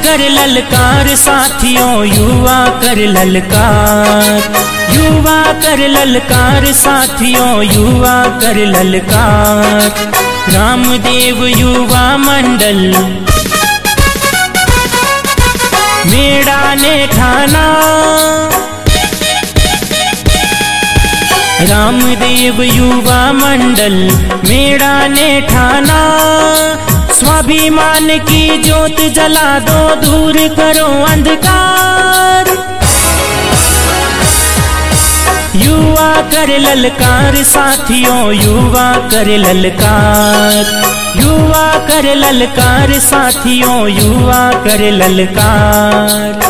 कर ललकार साथियों, युवा कर ललकार, युवा कर ललकार साथियों, युवा कर ललकार। रामदेव युवा मंडल मेड़ाने ठाना, रामदेव युवा मंडल मेड़ाने ठाना। स्वाभिमान की ज्योत जला दो, दूर करो अंधकार। युवा कर ललकार साथियों, युवा कर ललकार, युवा कर ललकार साथियों, युवा कर ललकार।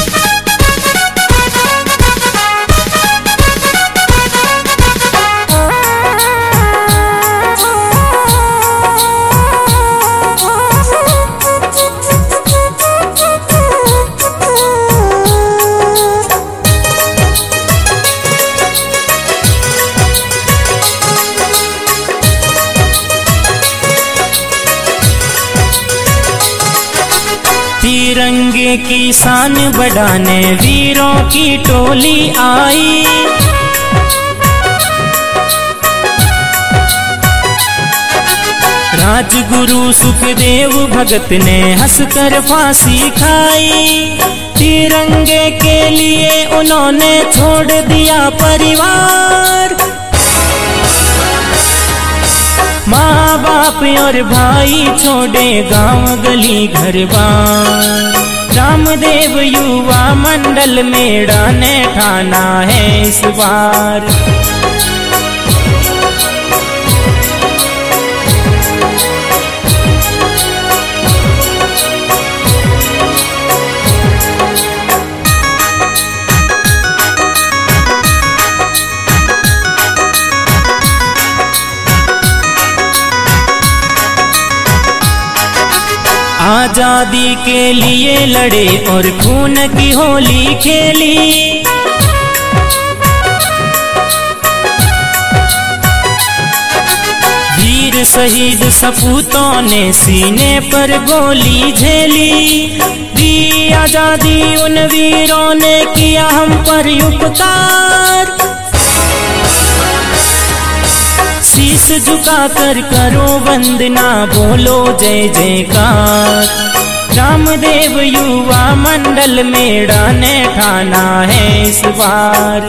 तिरंगे की शान बढ़ाने वीरों की टोली आई। राजगुरु सुखदेव भगत ने हंसकर फांसी खाई। तिरंगे के लिए उन्होंने छोड़ दिया परिवार। माँ बाप और भाई छोड़े गांव गली घर बार। रामदेव युवा मंडल मेड़ाने ठाना है इस बार। आजादी के लिए लड़े और खून की होली खेली। वीर शहीद सपूतों ने सीने पर गोली झेली। दी आजादी उन वीरों ने किया हम पर उपकार। शीश झुकाकर करो वंदना, बोलो जय जयकार। रामदेव युवा मंडल मेड़ाने ठाना है इस बार।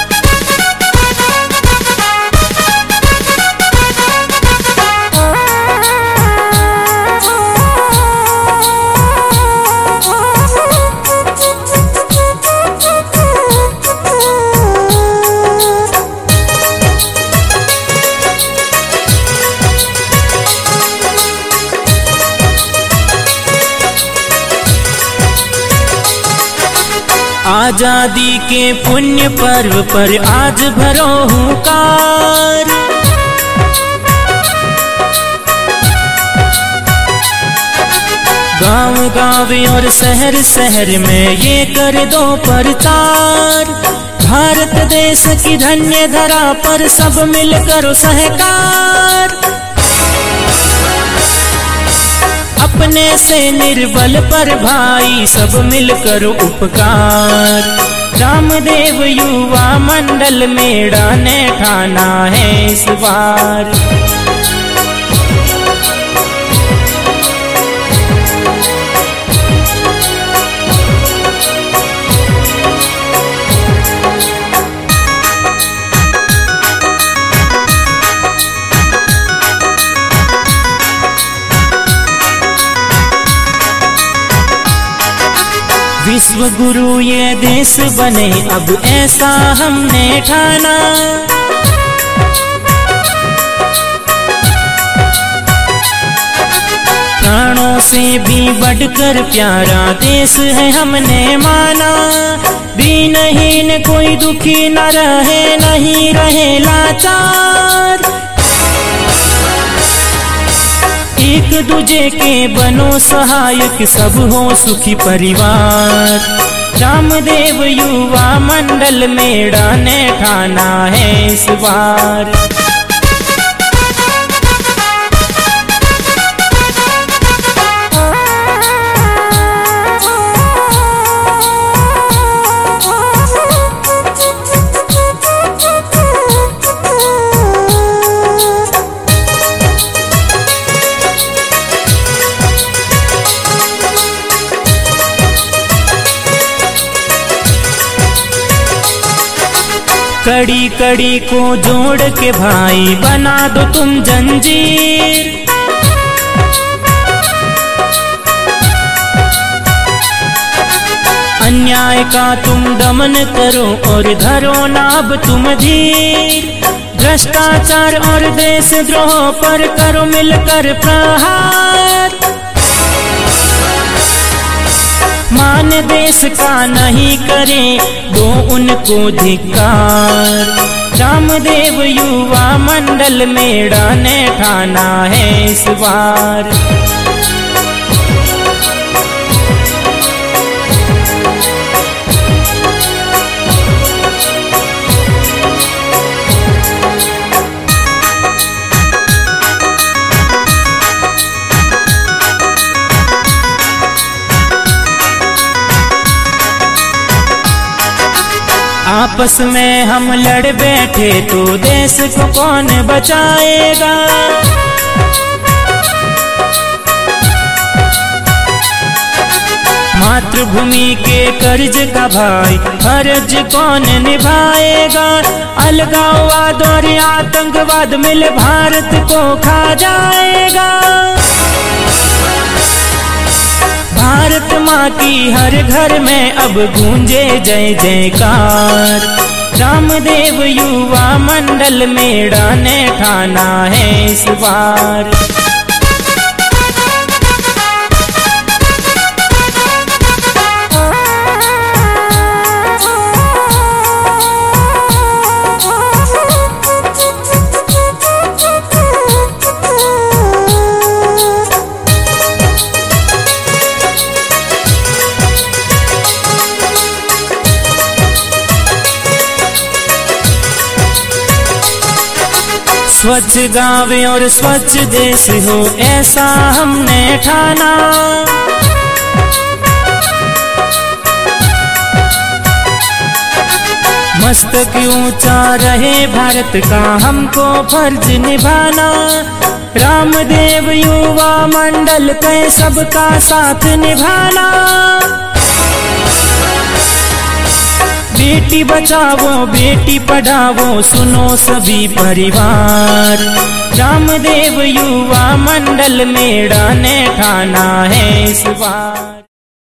आजादी के पुण्य पर्व पर आज भरो हुंकार। गांव गांव और शहर शहर में ये कर दो प्रचार। भारत देश की धन्य धरा पर सब मिलकर सहकार। अपने से निर्बल पर भाई सब मिलकर उपकार। रामदेव युवा मंडल मेड़ाने ठाना है इस बार। विश्व गुरु ये देश बने अब ऐसा हमने ठाना। प्राणों से भी बढ़कर प्यारा देश है हमने माना। दीनहीन कोई दुखी न रहे, नहीं रहे लाचार। एक दूजे के बनो सहायक, सब हो सुखी परिवार। रामदेव युवा मंडल मेड़ाने ठाना है इस बार। कड़ी कड़ी को जोड़ के भाई बना दो तुम जंजीर। अन्याय का तुम दमन करो और धरो नाब तुम धीर। भ्रष्टाचार और देशद्रोह पर करो मिलकर प्रहार। मान देश का नहीं करें दो उनको धिक्कार। रामदेव युवा मंडल मेड़ा ने ठाना है इस बार। आपस में हम लड़ बैठे तो देश को कौन बचाएगा। मातृभूमि के कर्ज का भाई फर्ज कौन निभाएगा। अलगाववाद और आतंकवाद मिल भारत को खा जाएगा। भारत माँ की हर घर में अब गूंजे जय जयकार। रामदेव युवा मंडल मेड़ा ने ठाना है इस बार। स्वच्छ गाँव और स्वच्छ देश हो ऐसा हमने ठाना। मस्तक ऊंचा रहे भारत का हमको फर्ज निभाना। रामदेव युवा मंडल के सबका साथ निभाना। बेटी बचाओ बेटी पढ़ाओ सुनो सभी परिवार। रामदेव युवा मंडल मेड़ा ने ठाना है इस बार।